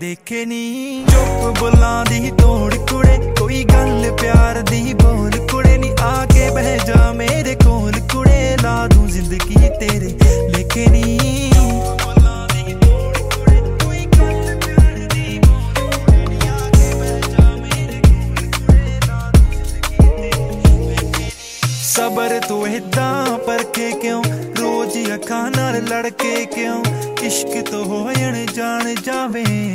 देखे नी। चुप बुलां दी तोड़ कुड़े, कोई गल प्यार दी बोल कुड़े नी। आके बह जा मेरे कोल कुड़े, ला दूं जिंदगी तेरे लेके नी। सबर तू इदा परखे क्यों, रोज अखां नाल लड़के क्यों। इश्क तो हो जान जावे